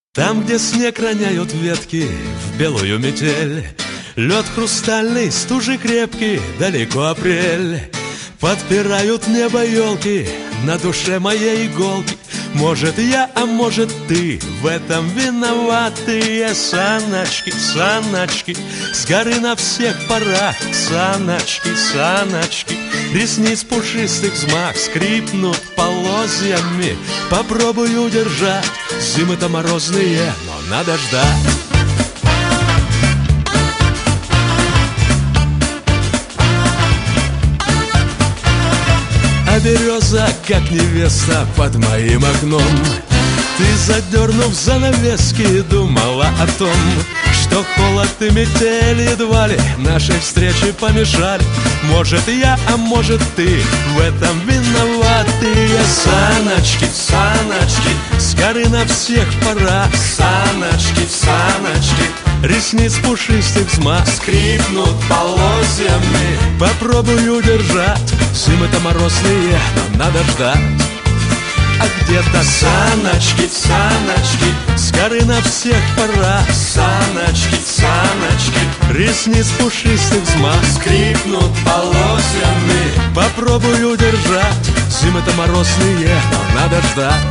Там, где снег роняют ветки в белую метель, лед хрустальный, стужи крепкий, далеко апрель. Подпирают небо елки, на душе моей иголки. Может я, а может ты, в этом виноватые саночки, саночки, с горы на всех парах, саночки, саночки. Ресниц пушистых взмах скрипнут полозьями. Попробую удержать, зимы-то морозные, но надо ждать. А береза, как невеста под моим окном. Ты, задернув занавески, думала о том, что холод и метель едва ли нашей встрече помешали. Может я, а может ты, в этом виноватые саночки, саночки, с горы на всех парах, саночки, саночки. Ресниц пушистых взмах скрипнут полозьями. Попробую удержать, зимы-то морозные, но надо ждать. А где-то саночки, саночки, с горы на всех парах, саночки, саночки. Ресниц пушистых взмах скрипнут полозьями. Попробую удержать, зимы-то морозные, но надо ждать.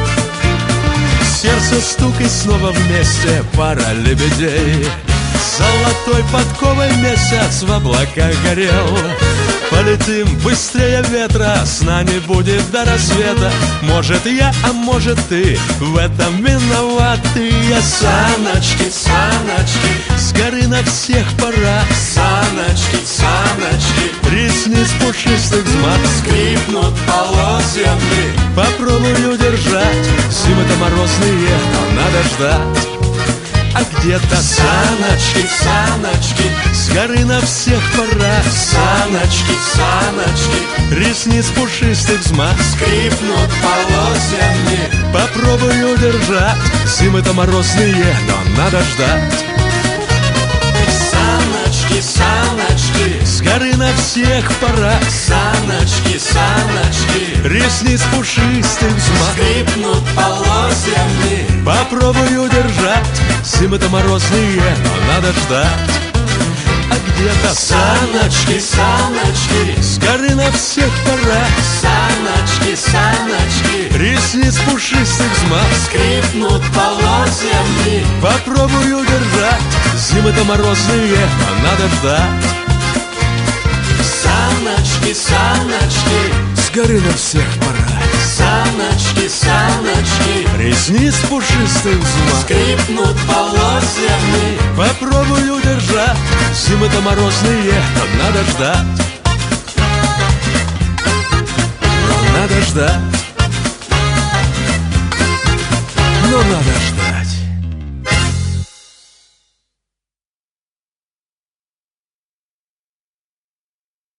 Сердце стук и снова вместе пара лебедей. Золотой подковой месяц в облаках горел. Полетим быстрее ветра, с нами будет до рассвета. Может я, а может ты, в этом виноватые саночки, саночки, с горы на всех парах, саночки, саночки. Ресниц пушистых взмах скрипнут полозьями. Попробую удержать, зимы-то морозные, но надо ждать. А где-то саночки, саночки, с горы на всех парах, саночки, саночки. Ресниц пушистых взмах скрипнут полозьями. Попробую удержать, зимы-то морозные, но надо ждать. Саночки, саночки, с горы на всех парах, саночки, саночки. Ресниц пушистых взмах скрипнут полозьями. Попробую удержать, зимы-то морозные, но надо ждать. А где-то саночки, саночки, с горы на всех парах, саночки, саночки. Ресниц пушистых взмах скрипнут полозьями. Попробую удержать, зимы-то морозные, но надо ждать. Саночки, саночки, с горы на всех парах, саночки, саночки. Ресниц пушистых взмах скрипнут полозьями. Попробую удержать, зимы-то морозные, но надо ждать. Но надо ждать. Но надо ждать.